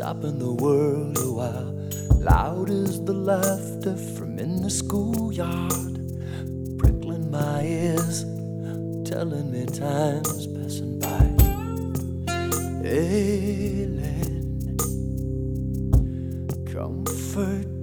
stopping the world a while. Loud is the laughter from in the schoolyard, prickling my ears, telling me time's passing by. Ailing, comfort